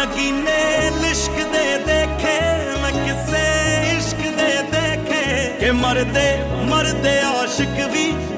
नगीने लिश्क दे देखे मैं किसे इश्क दे देखे के मरदे मरदे आशिक भी